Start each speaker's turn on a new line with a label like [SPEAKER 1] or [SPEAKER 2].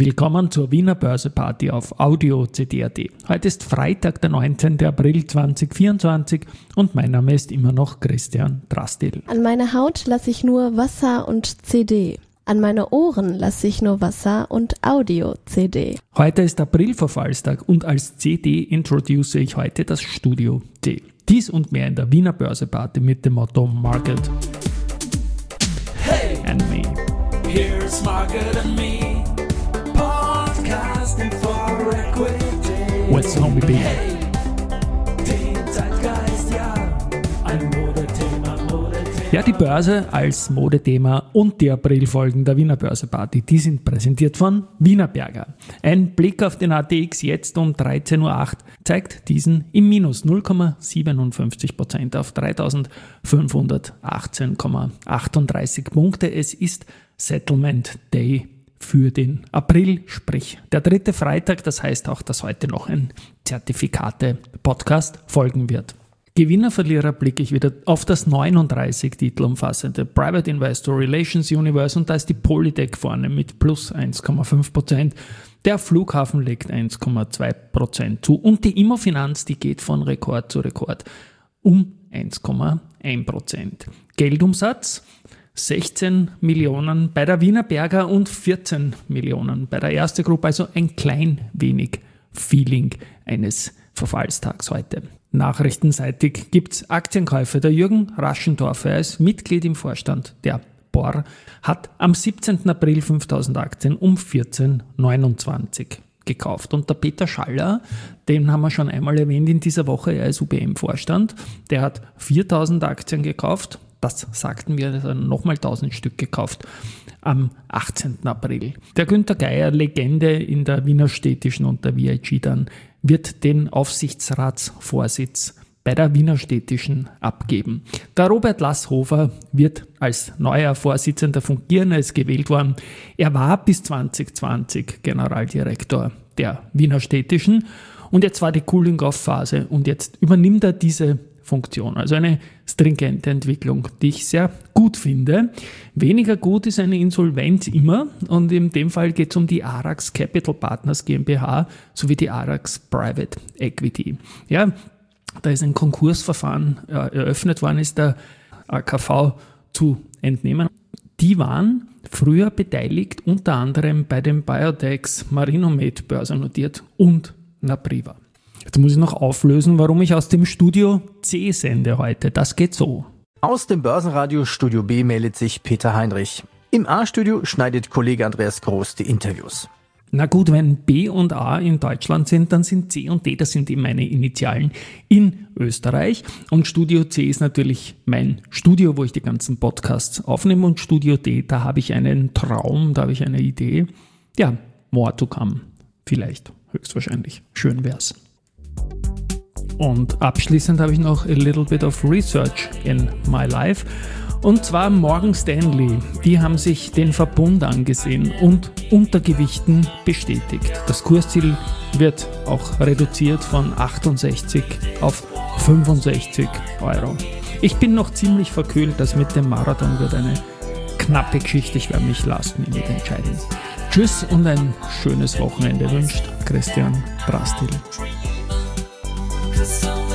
[SPEAKER 1] Willkommen zur Wiener Börse-Party auf Audio CD.at. Heute ist Freitag, der 19. April 2024 und mein Name ist immer noch Christian Drastil.
[SPEAKER 2] An meine Haut lasse ich nur Wasser und CD. An meine Ohren lasse ich nur Wasser und Audio-CD.
[SPEAKER 1] Heute ist Aprilverfallstag und als CD introduce ich heute das Studio D. Dies und mehr in der Wiener Börse-Party mit dem Motto Market and Me.
[SPEAKER 3] Here's Market and Me. Podcasting for Equity.
[SPEAKER 1] With Zombie B.
[SPEAKER 3] Hey, den Zeitgeist, ja. Ein Modethema.
[SPEAKER 1] Ja, die Börse als Modethema und die Aprilfolgen der Wiener Börse-Party, die sind präsentiert von Wienerberger. Ein Blick auf den ATX jetzt um 13.08 Uhr zeigt diesen im Minus 0,57% auf 3.518,38 Punkte. Es ist Settlement Day für den April, sprich der dritte Freitag. Das heißt auch, dass heute noch ein Zertifikate-Podcast folgen wird. Gewinner, Verlierer blicke ich wieder auf das 39 Titel umfassende Private Investor Relations Universe und da ist die Polytech vorne mit plus 1,5%. Der Flughafen legt 1,2% zu und die Immofinanz, die geht von Rekord zu Rekord um 1,1%. Geldumsatz 16 Millionen bei der Wienerberger und 14 Millionen bei der Erste Group, also ein klein wenig Feeling eines Verfallstags heute. Nachrichtenseitig gibt es Aktienkäufe. Der Jürgen Raschendorfer, er ist Mitglied im Vorstand der BOR, hat am 17. April 5.000 Aktien um 14,29 gekauft. Und der Peter Schaller, den haben wir schon einmal erwähnt in dieser Woche, er ist UBM-Vorstand, der hat 4.000 Aktien gekauft. Das sagten wir, er hat nochmal 1.000 Stück gekauft am 18. April. Der Günther Geier, Legende in der Wiener Städtischen und der VIG dann, wird den Aufsichtsratsvorsitz bei der Wiener Städtischen abgeben. Der Robert Lasshofer wird als neuer Vorsitzender fungieren, er ist gewählt worden. Er war bis 2020 Generaldirektor der Wiener Städtischen und jetzt war die Cooling-Off-Phase und jetzt übernimmt er diese Funktion. Also eine stringente Entwicklung, die ich sehr gut finde. Weniger gut ist eine Insolvenz immer und in dem Fall geht es um die Arax Capital Partners GmbH sowie die Arax Private Equity. Ja, da ist ein Konkursverfahren eröffnet worden, ist der AKV zu entnehmen. Die waren früher beteiligt, unter anderem bei den Biotechs Marinomed börsennotiert und Napriva. Jetzt muss ich noch auflösen, warum ich aus dem Studio C sende heute. Das geht so.
[SPEAKER 4] Aus dem Börsenradio Studio B meldet sich Peter Heinrich. Im A-Studio schneidet Kollege Andreas Groß die Interviews.
[SPEAKER 1] Na gut, wenn B und A in Deutschland sind, dann sind C und D, das sind eben meine Initialen in Österreich. Und Studio C ist natürlich mein Studio, wo ich die ganzen Podcasts aufnehme. Und Studio D, da habe ich einen Traum, da habe ich eine Idee. Ja, more to come. Vielleicht, höchstwahrscheinlich. Schön wär's. Und abschließend habe ich noch a little bit of research in my life. Und zwar Morgan Stanley. Die haben sich den Verbund angesehen und Untergewichten bestätigt. Das Kursziel wird auch reduziert von 68 auf 65 Euro. Ich bin noch ziemlich verkühlt, das mit dem Marathon wird eine knappe Geschichte. Ich werde mich last minute entscheiden. Tschüss und ein schönes Wochenende wünscht Christian Drastil.
[SPEAKER 3] So